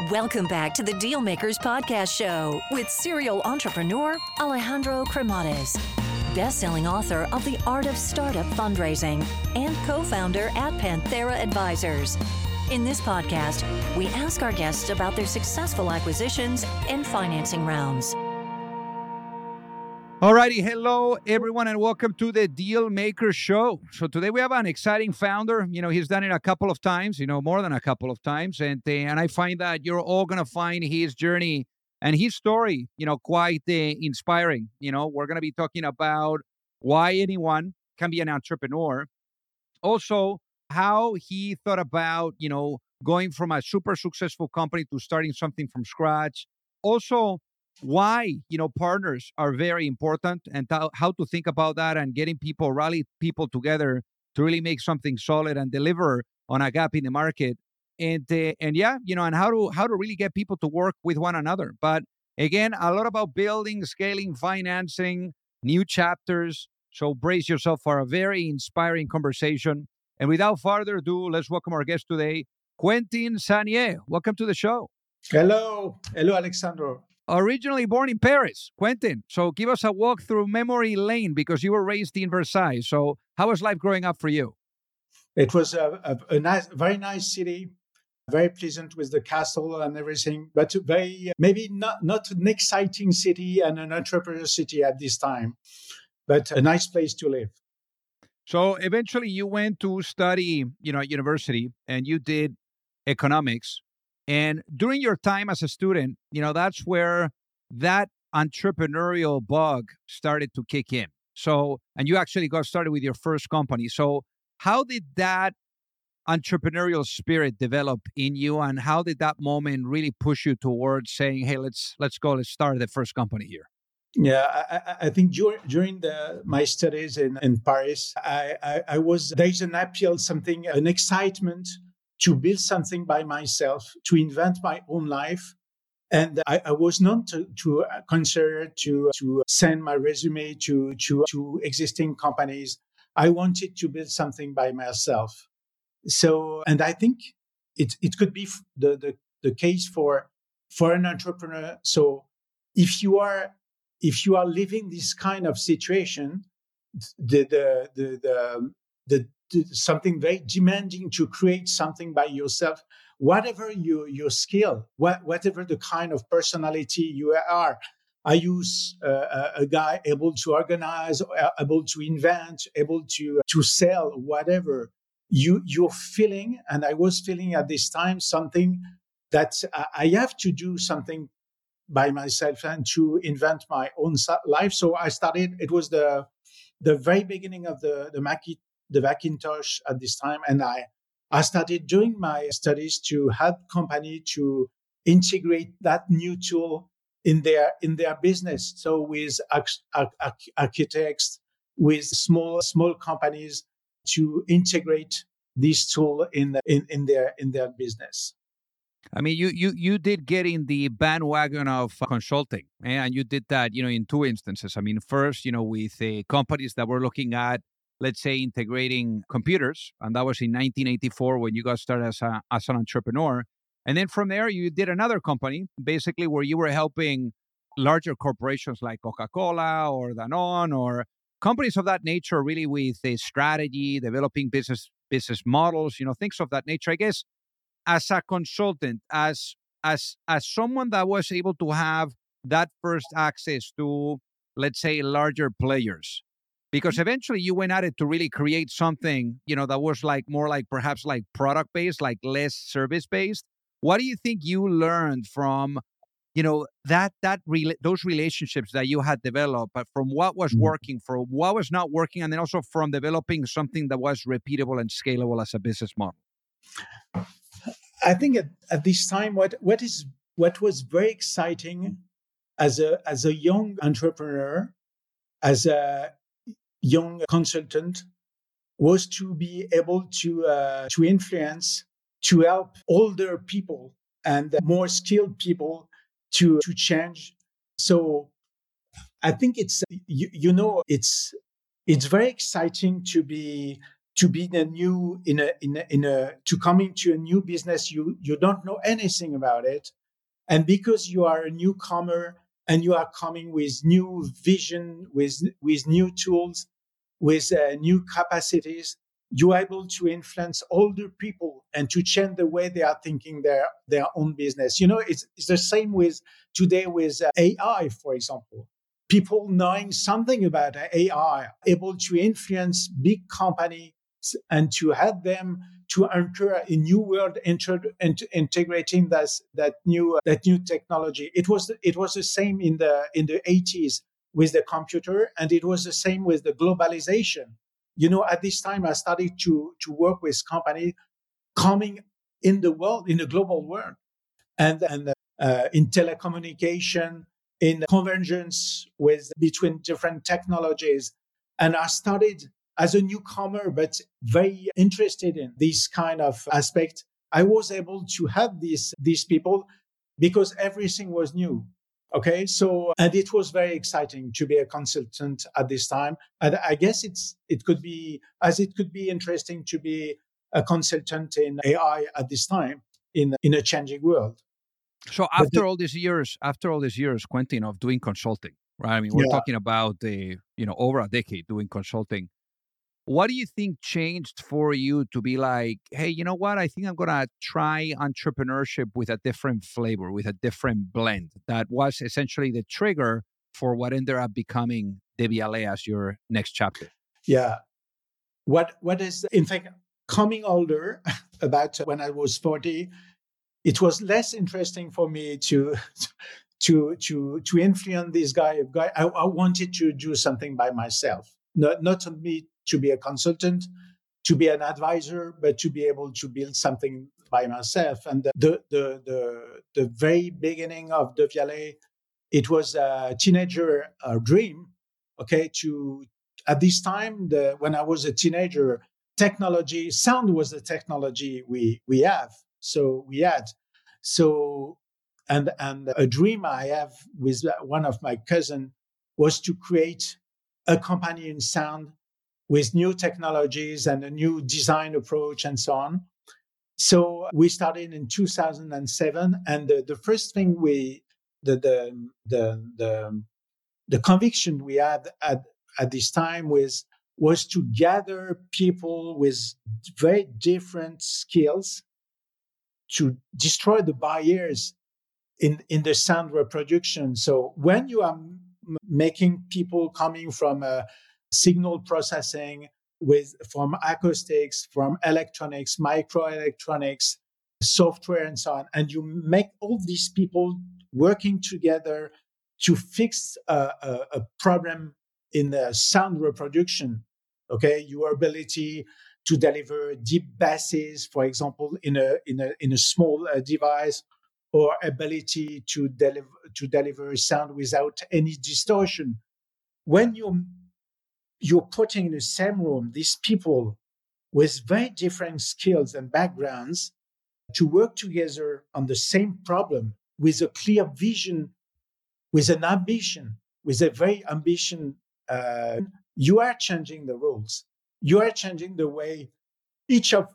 Welcome back to the Dealmakers Podcast Show with serial entrepreneur Alejandro Cremades, best-selling author of The Art of Startup Fundraising and co-founder at Panthera Advisors. In this podcast, we ask our guests about their successful acquisitions and financing rounds. Alrighty, hello everyone, and welcome to the Dealmakers Show. So today we have an exciting founder. He's done it a couple of times, more than a couple of times, and I find that you're all gonna find his journey and his story, quite inspiring. We're gonna be talking about why anyone can be an entrepreneur. Also, how he thought about, going from a super successful company to starting something from scratch. Also, why partners are very important, and how to think about that, and getting people, rally people together to really make something solid and deliver on a gap in the market, and how to really get people to work with one another. But again, a lot about building, scaling, financing, new chapters. So brace yourself for a very inspiring conversation. And without further ado, let's welcome our guest today, Quentin Sanier. Welcome to the show. Hello, Alexandro. Originally born in Paris, Quentin. So give us a walk through memory lane, because you were raised in Versailles. So how was life growing up for you? It was a nice, very nice city, very pleasant with the castle and everything, but very, maybe not an exciting city and an entrepreneur city at this time, but a nice place to live. So eventually you went to study, at university, and you did economics. And during your time as a student, that's where that entrepreneurial bug started to kick in. So, and you actually got started with your first company. So how did that entrepreneurial spirit develop in you, and how did that moment really push you towards saying, hey, let's start the first company here? Yeah, I think during my studies in Paris, I was, there's an appeal, an excitement to build something by myself, to invent my own life. And I was not to consider to send my resume to existing companies. I wanted to build something by myself. So, and I think it could be the case for an entrepreneur. So if you are living this kind of situation, the something very demanding to create something by yourself, whatever your skill, whatever the kind of personality you are. I use a guy able to organize, able to invent, able to sell, whatever you're feeling. And I was feeling at this time something that I have to do something by myself and to invent my own life. So I started. It was the very beginning of the Macintosh at this time, and I started doing my studies to help company to integrate that new tool in their business. So with architects, with small companies, to integrate this tool in their business. I mean, you did get in the bandwagon of consulting, and you did that, in two instances. I mean, first, with companies that were looking at, let's say, integrating computers, and that was in 1984 when you got started as an entrepreneur. And then from there, you did another company, basically, where you were helping larger corporations like Coca-Cola or Danone or companies of that nature, really with a strategy, developing business models, things of that nature. I guess as a consultant, as someone that was able to have that first access to, let's say, larger players, because eventually you went at it to really create something, that was more like perhaps like product based, like less service based. What do you think you learned from, those relationships that you had developed, but from what was working, from what was not working, and then also from developing something that was repeatable and scalable as a business model? I think at this time, what was very exciting as a young entrepreneur, as a young consultant, was to be able to influence, to help older people and more skilled people to change. So I think it's very exciting to be to be to come into a new business, you don't know anything about it, and because you are a newcomer and you are coming with new vision, with new tools, with new capacities, you are able to influence older people and to change the way they are thinking their own business. It's the same with today with AI, for example. People knowing something about AI, able to influence big companies and to help them to enter a new world, integrating that new technology. It was the same in the 80s with the computer, and it was the same with the globalization. At this time, I started to work with companies coming in the global world, and in telecommunication, in convergence between different technologies. And I started as a newcomer, but very interested in this kind of aspect. I was able to help these people because everything was new. Okay, and it was very exciting to be a consultant at this time. And I guess it could be interesting to be a consultant in AI at this time in a changing world. So after all these years, Quentin, of doing consulting, right? I mean, we're talking about over a decade doing consulting. What do you think changed for you to be like, hey, you know what? I think I'm going to try entrepreneurship with a different flavor, with a different blend. That was essentially the trigger for what ended up becoming Devialet as your next chapter. Yeah. What is, in fact, coming older, about when I was 40, it was less interesting for me to influence this guy. I wanted to do something by myself, not to me to be a consultant, to be an advisor, but to be able to build something by myself. And the very beginning of Devialet, it was a teenager dream. Okay, at this time, when I was a teenager, sound was the technology we had. And a dream I have with one of my cousin was to create a company in sound with new technologies and a new design approach and so on. So we started in 2007, and the first thing the conviction we had at this time was to gather people with very different skills to destroy the barriers in the sound reproduction. So when you are making people coming from signal processing, from acoustics, from electronics, microelectronics, software, and so on, and you make all these people working together to fix a problem in the sound reproduction. Okay, your ability to deliver deep basses, for example, in a small device, or ability to deliver sound without any distortion. When you're putting in the same room these people with very different skills and backgrounds to work together on the same problem with a clear vision, with an ambition, with a very ambition, you are changing the rules. You are changing the way each of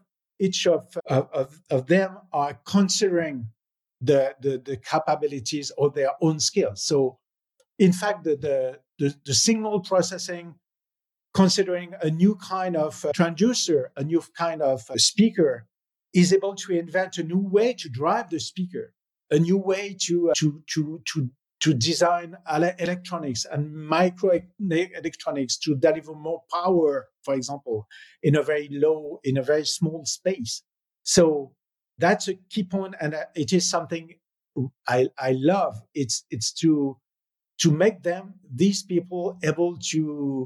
them are considering the capabilities of their own skills. So, in fact, the signal processing, considering a new kind of transducer, a new kind of speaker, is able to invent a new way to drive the speaker, a new way to design electronics and microelectronics to deliver more power, for example, in a very small space. So that's a key point, and it is something I love. It's to make these people able to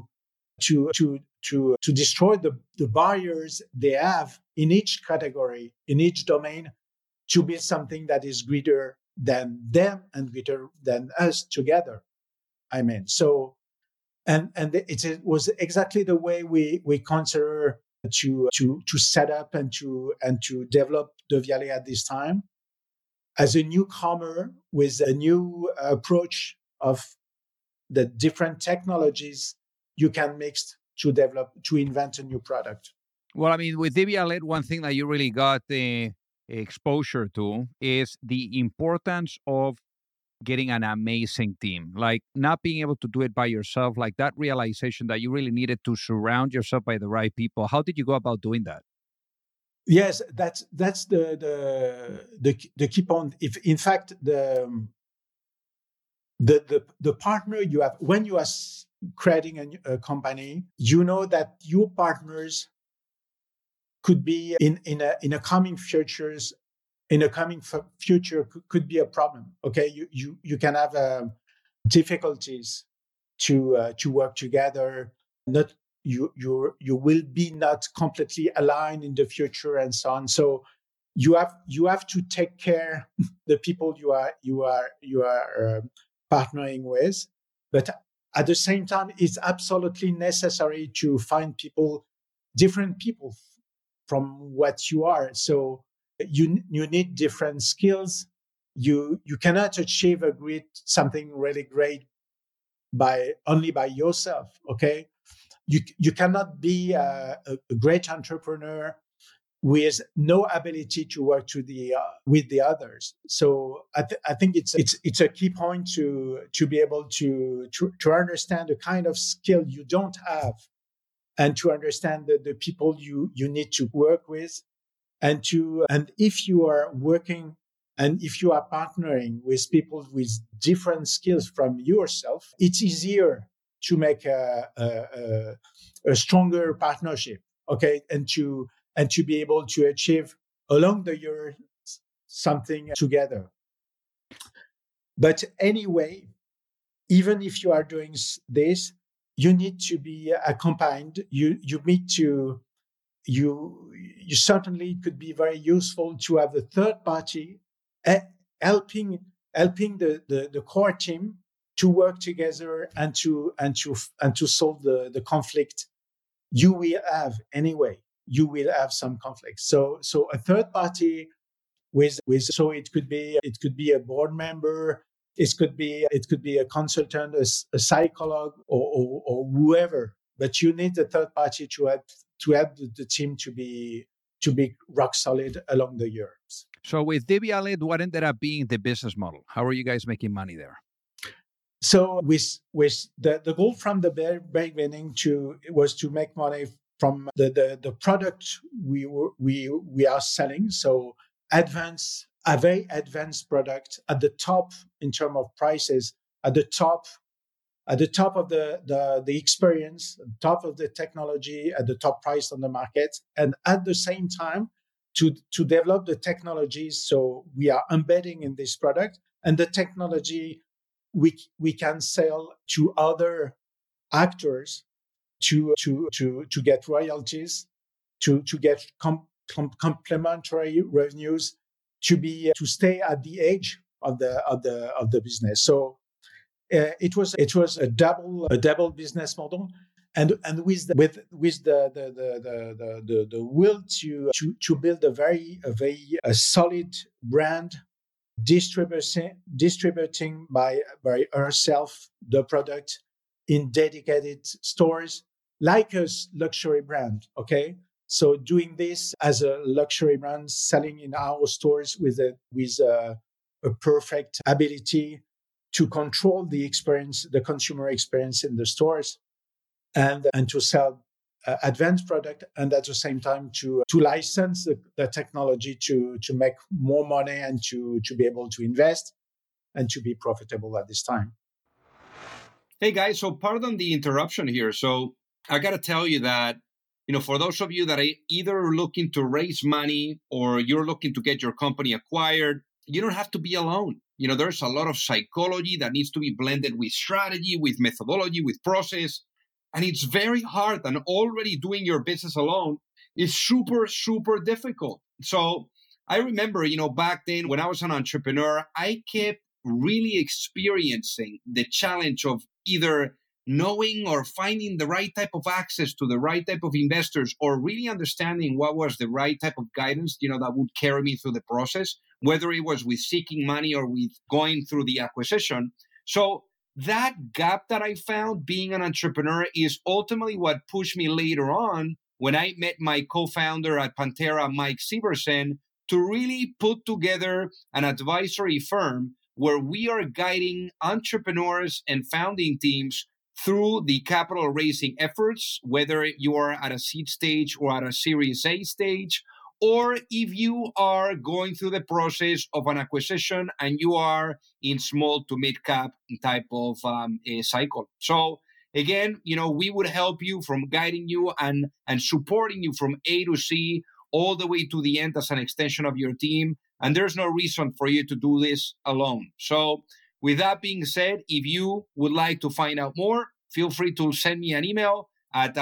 destroy the barriers they have in each category, in each domain, to build something that is greater than them and greater than us together. I mean, so and it was exactly the way we consider to set up and to develop Devialet at this time, as a newcomer with a new approach of the different technologies you can mix to invent a new product. Well, I mean, with DBLED, one thing that you really got the exposure to is the importance of getting an amazing team, like not being able to do it by yourself, like that realization that you really needed to surround yourself by the right people. How did you go about doing that? Yes, that's the key point. If in fact the partner you have when you are creating a company, you know that your partners could be in a coming futures in a coming future could be a problem. Okay, you can have difficulties to work together. Not you will be not completely aligned in the future and so on. So you have to take care the people you are partnering with, but at the same time, it's absolutely necessary to find different people from what you are. So you need different skills. You cannot achieve something really great by only by yourself. Okay, you cannot be a great entrepreneur with no ability to work with the others. So I think it's a key point to be able to understand the kind of skill you don't have, and to understand the people you need to work with, and if you are working and if you are partnering with people with different skills from yourself, it's easier to make a stronger partnership. Okay, and to be able to achieve along the year something together. But anyway, even if you are doing this, you need to be accompanied. You need to you certainly could be very useful to have a third party helping the core team to work together and to solve the conflict you will have anyway. You will have some conflict. So a third party with so it could be a board member, it could be a consultant, a psychologist, or whoever. But you need a third party to help the team to be rock solid along the years. So with DBLED, what ended up being the business model? How are you guys making money there? So with the goal from the very beginning was to make money from the product we are selling. So a very advanced product at the top in terms of prices, at the top of the experience, at the top of the technology, at the top price on the market, and at the same time to develop the technologies. So we are embedding in this product, and the technology we can sell to other actors to get royalties, to get complementary revenues, to stay at the edge of the business. So it was a double business model, and with the will to build a very solid brand, distributing by herself the product in dedicated stores like a luxury brand. Okay, so doing this as a luxury brand, selling in our stores with a perfect ability to control the experience, the consumer experience in the stores, and to sell advanced product, and at the same time to license the technology to make more money and to be able to invest and to be profitable at this time. Hey guys, so pardon the interruption here. So I got to tell you that, for those of you that are either looking to raise money or you're looking to get your company acquired, you don't have to be alone. There's a lot of psychology that needs to be blended with strategy, with methodology, with process. And it's very hard. And already doing your business alone is super, super difficult. So I remember, back then when I was an entrepreneur, I kept really experiencing the challenge of either knowing or finding the right type of access to the right type of investors, or really understanding what was the right type of guidance, that would carry me through the process, whether it was with seeking money or with going through the acquisition. So that gap that I found being an entrepreneur is ultimately what pushed me later on when I met my co-founder at Pantera, Mike Severson, to really put together an advisory firm where we are guiding entrepreneurs and founding teams through the capital raising efforts, whether you are at a seed stage or at a Series A stage, or if you are going through the process of an acquisition and you are in small to mid cap type of a cycle. So again, we would help you from guiding you and supporting you from A to C all the way to the end as an extension of your team. And there's no reason for you to do this alone. So with that being said, if you would like to find out more, feel free to send me an email at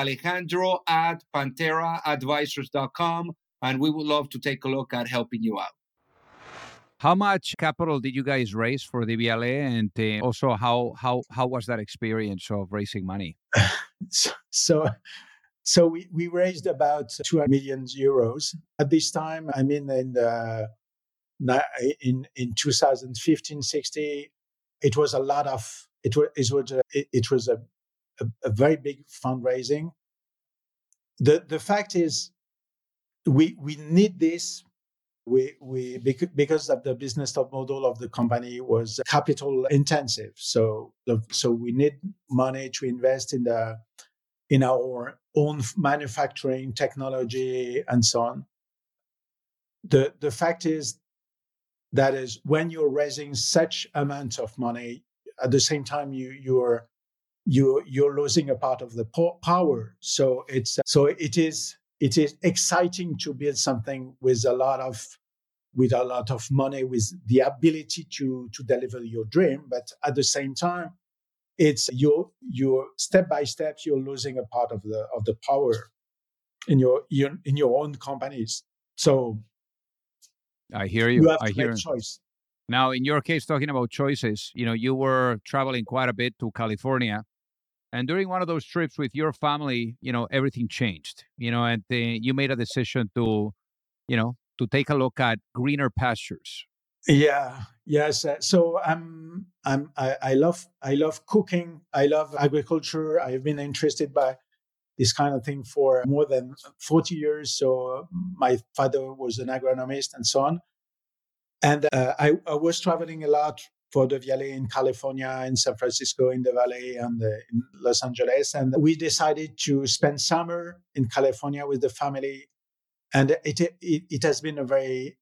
alejandro@panteraadvisors.com, and we would love to take a look at helping you out. How much capital did you guys raise for the VLA? And also, how was that experience of raising money? So we raised about 200 million euros at this time. I mean, in 2015-16, it was a lot of it was a very big fundraising. The fact is, we need this. Because of the business model of the company was capital intensive. So we need money to invest in our own manufacturing technology and so on. The fact is when you're raising such amount of money, at the same time you're losing a part of the power. So it is exciting to build something with a lot of money, with the ability to deliver your dream. But at the same time, it's you're step by step you're losing a part of the power in your own companies. So I hear you. You have to make choice. Now, in your case, talking about choices, you were traveling quite a bit to California. And during one of those trips with your family, everything changed, and you made a decision to take a look at greener pastures. Yeah. Yes. So I love cooking. I love agriculture. I've been interested by this kind of thing for more than 40 years. So my father was an agronomist and so on. And I was traveling a lot for the VLA in California, in San Francisco, in the Valley, and in Los Angeles. And we decided to spend summer in California with the family. And it has been a very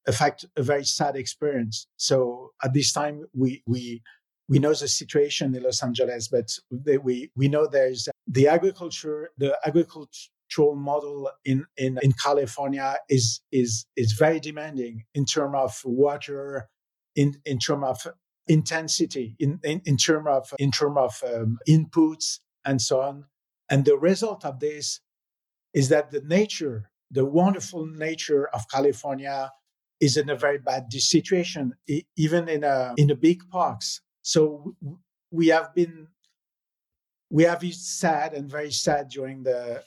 sad experience. So at this time, we know the situation in Los Angeles, but we know there's the agricultural model in California is very demanding in terms of water, in terms of intensity, in terms of inputs and so on. And the result of this is that the wonderful nature of California is in a very bad situation, even in a big parks. So we have been sad and very sad during the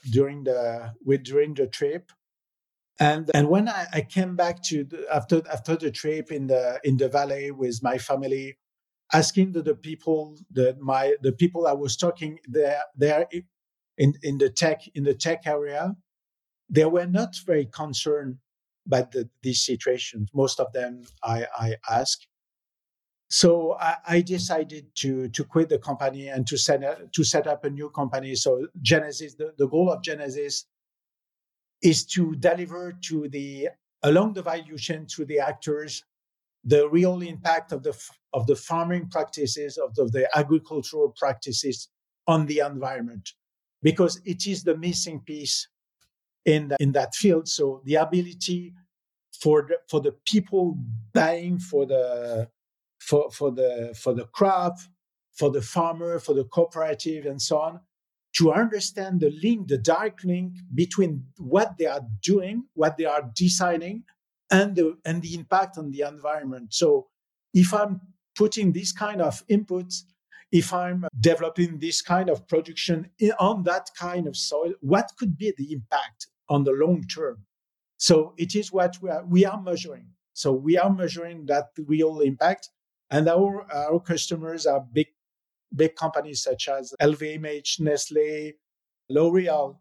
trip, and when I came back after the trip in the valley with my family, asking the people the people I was talking there in the tech area, they were not very concerned by these situations. Most of them I asked. So I decided to quit the company and to set up a new company. So Genesis, the goal of Genesis is to deliver along the value chain to the actors the real impact of the farming practices, of the agricultural practices on the environment, because it is the missing piece in that field. So the ability for the people buying for the crop, for the farmer, for the cooperative, and so on, to understand the direct link between what they are doing, what they are deciding, and the impact on the environment. So if I'm putting this kind of inputs, if I'm developing this kind of production on that kind of soil, what could be the impact on the long term? So it is what we are measuring. So we are measuring that real impact. And our customers are big companies such as LVMH, Nestle, L'Oreal.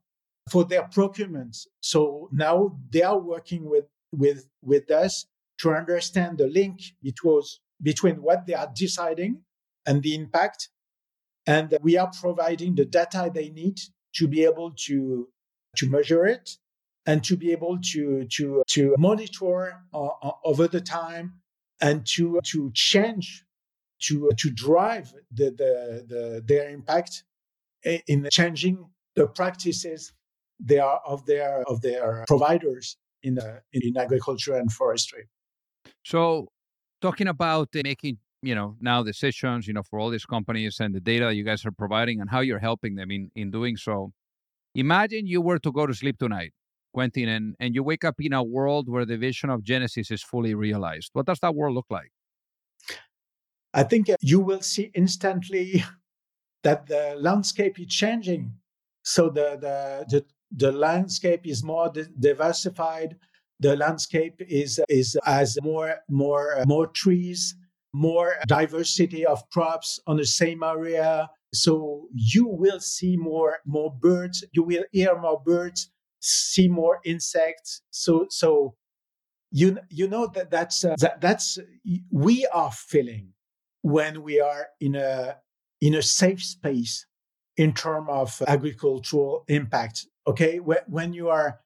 for their procurement. So now they are working with us to understand the link between what they are deciding and the impact. And we are providing the data they need to be able to measure it and to be able to monitor over the time and to change, to drive their impact in changing the practices they are of their providers in agriculture and forestry. So, talking about making now decisions for all these companies and the data that you guys are providing and how you're helping them in doing so. Imagine you were to go to sleep tonight, Quentin, and you wake up in a world where the vision of Genesis is fully realized. What does that world look like? I think you will see instantly that the landscape is changing. So the landscape is more diversified. The landscape has more trees, more diversity of crops on the same area. So you will see more birds. You will hear more birds, see more insects. So you know that's we are feeling when we are in a safe space in terms of agricultural impact. Okay, when you are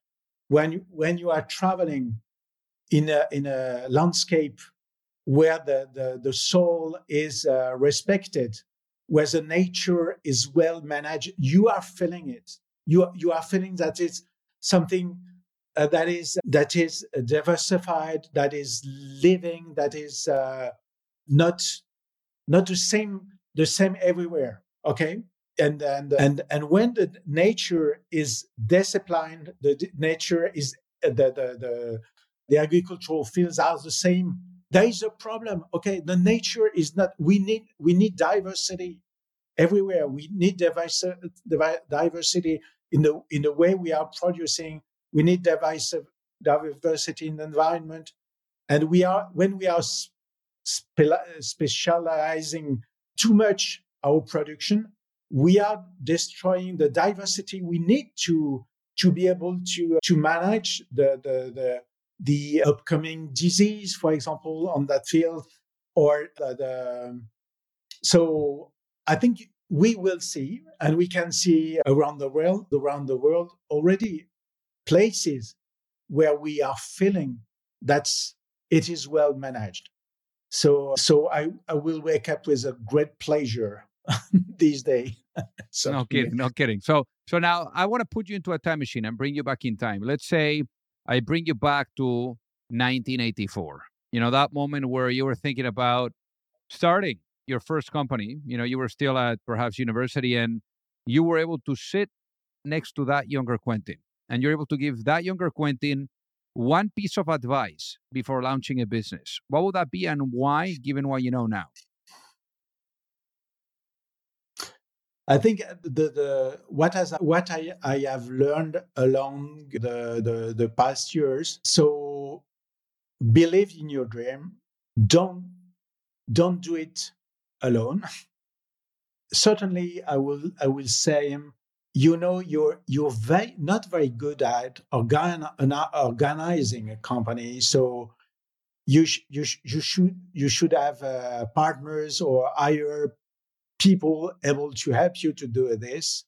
traveling in a landscape where the soil is respected, where the nature is well managed, you are feeling it. You are feeling that it's something that is diversified, that is living, that is not the same everywhere. Okay. And when the nature is disciplined, the nature is the agricultural fields are the same. There is a problem. Okay, the nature is not. We need diversity everywhere. We need diversity in the way we are producing. We need diversity in the environment, and when we are specializing too much our production, we are destroying the diversity we need to be able to manage the upcoming disease, for example, on that field, or so I think we will see, and we can see around the world already places where we are feeling that it is well managed. So I will wake up with a great pleasure these days. No kidding. So now I want to put you into a time machine and bring you back in time. Let's say I bring you back to 1984. That moment where you were thinking about starting your first company. You were still at perhaps university, and you were able to sit next to that younger Quentin, and you're able to give that younger Quentin one piece of advice before launching a business. What would that be, and why, given what you know now? I think what I have learned along the past years. So believe in your dream. Don't do it alone. Certainly, I will say, you're not very good at organizing a company. So you should have partners or hire people able to help you to do this.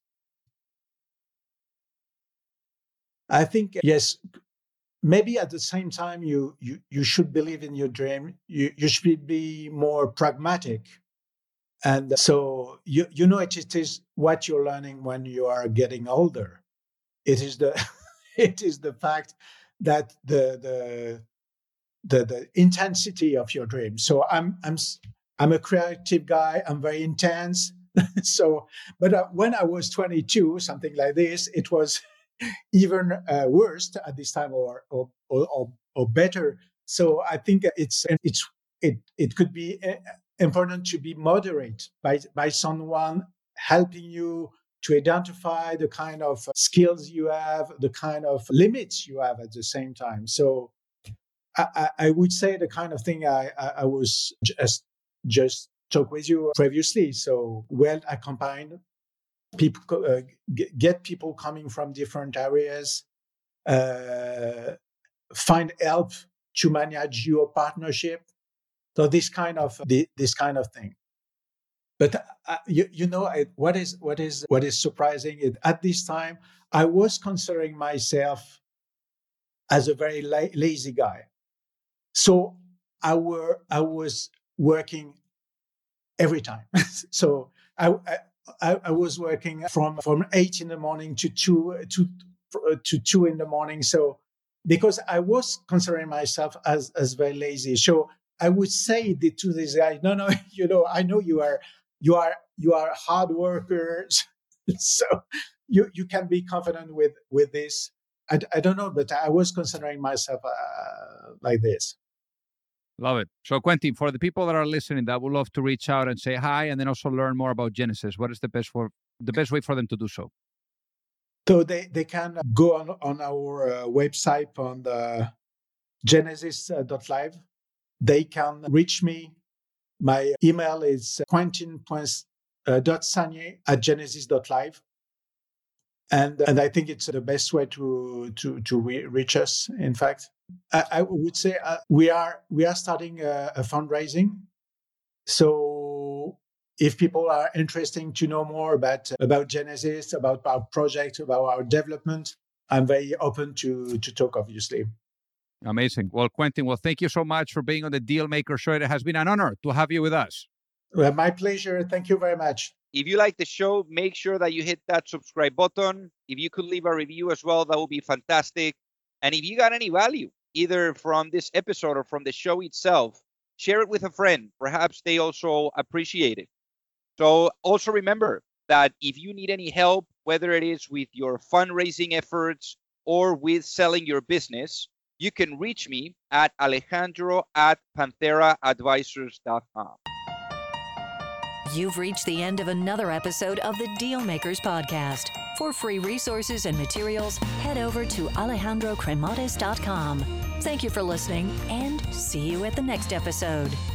I think, yes, maybe at the same time, you should believe in your dream. You should be more pragmatic. And so, it is what you're learning when you are getting older. It is the fact that the intensity of your dream. So I'm a creative guy. I'm very intense. So, but when I was 22, something like this, it was even worse at this time, or better. So I think it could be important to be moderate by someone helping you to identify the kind of skills you have, the kind of limits you have at the same time. So I would say the kind of thing I was just talk with you previously. So well accompanied, people get people coming from different areas, find help to manage your partnership. So this kind of thing. But what is surprising is at this time I was considering myself as a very lazy guy. So I was working every time. So I was working from 8 in the morning to 2 in the morning. So because I was considering myself as very lazy, so I would say to this guy, no, I know you are hard workers, so you can be confident with this. I don't know, but I was considering myself like this. Love it. So, Quentin, for the people that are listening that would love to reach out and say hi, and then also learn more about Genesis, what is the best way for them to do so? So they can go on our website on the genesis.live. They can reach me. My email is quentin.sagnier@genesis.live. And I think it's the best way to reach us. In fact, I would say we are starting a fundraising. So if people are interested to know more about Genesis, about our project, about our development, I'm very open to talk, obviously. Amazing. Well, Quentin, thank you so much for being on the Dealmaker Show. It has been an honor to have you with us. Well, my pleasure. Thank you very much. If you like the show, make sure that you hit that subscribe button. If you could leave a review as well, that would be fantastic. And if you got any value, either from this episode or from the show itself, share it with a friend. Perhaps they also appreciate it. So also remember that if you need any help, whether it is with your fundraising efforts or with selling your business, you can reach me at alejandro@pantheraadvisors.com. You've reached the end of another episode of the Dealmakers Podcast. For free resources and materials, head over to alejandrocremades.com. Thank you for listening, and see you at the next episode.